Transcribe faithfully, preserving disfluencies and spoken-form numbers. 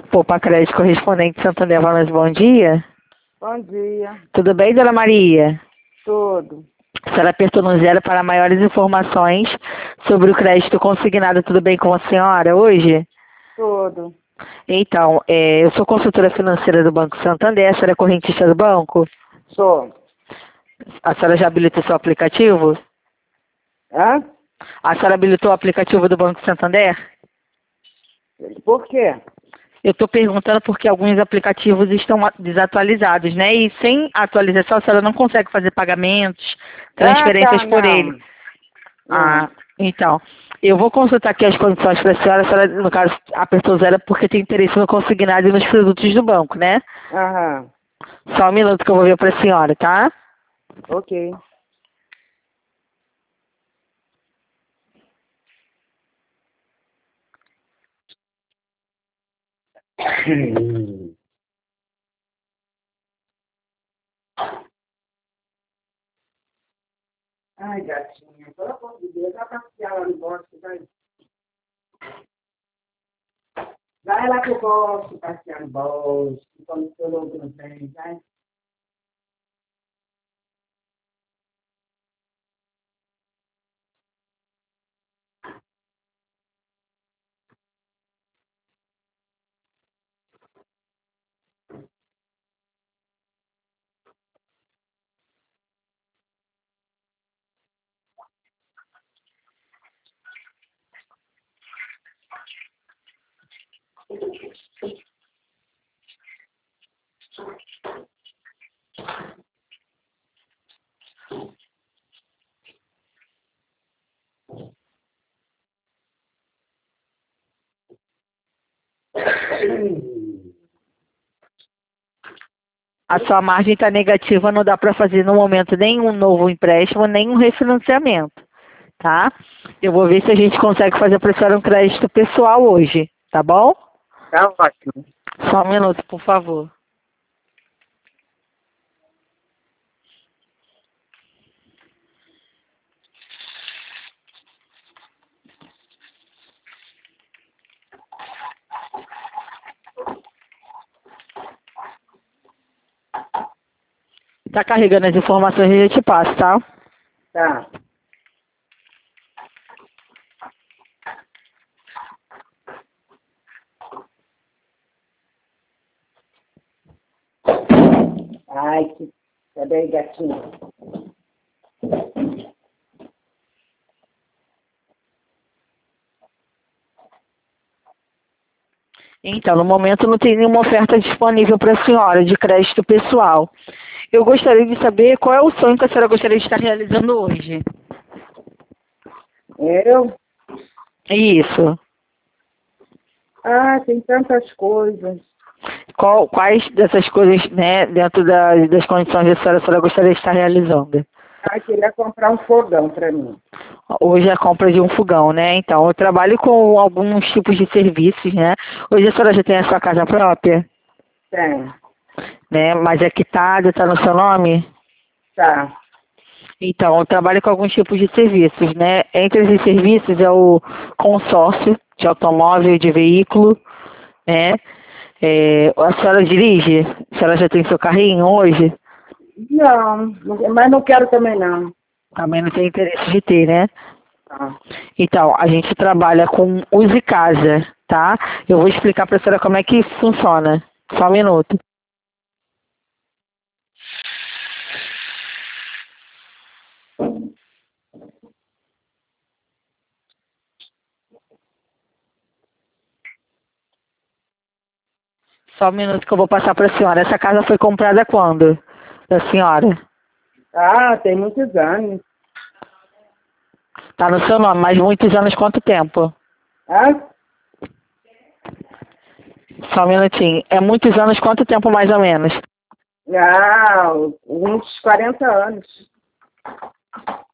Poupa Crédito Correspondente Santander Vanas, bom dia. Bom dia. Tudo bem, dona Maria? Tudo. A senhora apertou no zero para maiores informações sobre o crédito consignado. Tudo bem com a senhora hoje? Tudo. Então, é, eu sou consultora financeira do Banco Santander. A senhora é correntista do banco? Sou. A senhora já habilitou seu aplicativo? Hã? A senhora habilitou o aplicativo do Banco Santander? Por quê? Eu estou perguntando porque alguns aplicativos estão a- desatualizados, né? E sem atualização a senhora não consegue fazer pagamentos, transferências Ah, tá, por não. ele. Não. Ah, então, eu vou consultar aqui as condições para a senhora. A senhora, no caso, apertou zero porque tem interesse no consignado e nos produtos do banco, né? Aham. Só um minuto que eu vou ver para a senhora, tá? Ok. Ai, gatinha, pelo amor de Deus, vai passear lá no bosque, vai. Vai lá pro bosque, passear no bosque, quando o seu lobo não tem, vai. A sua margem está negativa, não dá para fazer no momento nenhum novo empréstimo, nem um refinanciamento, tá? Eu vou ver se a gente consegue fazer para a senhora um crédito pessoal hoje, tá bom? Tá ótimo. Só um minuto, por favor. Tá carregando as informações e eu te passo, tá? Tá. Ai, que... Cadê aí, gatinho? Então, no momento não tem nenhuma oferta disponível para a senhora de crédito pessoal. Eu gostaria de saber qual é o sonho que a senhora gostaria de estar realizando hoje. Eu? Isso. Ah, tem tantas coisas. Qual, quais dessas coisas, né, dentro das, das condições da senhora, a senhora gostaria de estar realizando? Ah, queria comprar um fogão pra mim. Hoje é a compra de um fogão, né? Então, eu trabalho com alguns tipos de serviços, né? Hoje a senhora já tem a sua casa própria, Tem. né? Mas é quitada, está no seu nome? Tá. Então, eu trabalho com alguns tipos de serviços, né? Entre esses serviços é o consórcio de automóvel e de veículo, né? É, a senhora dirige? A senhora já tem seu carrinho hoje? Não, mas não quero também não. Também não tem interesse de ter, né? Tá. Então, a gente trabalha com Use Casa, tá? Eu vou explicar para a senhora como é que funciona. Só um minuto. Só um minuto que eu vou passar para a senhora. Essa casa foi comprada quando? Da senhora? Ah, tem muitos anos. Tá no seu nome, mas muitos anos, quanto tempo? Ah? Só um minutinho. É muitos anos, quanto tempo mais ou menos? Ah, uns quarenta anos.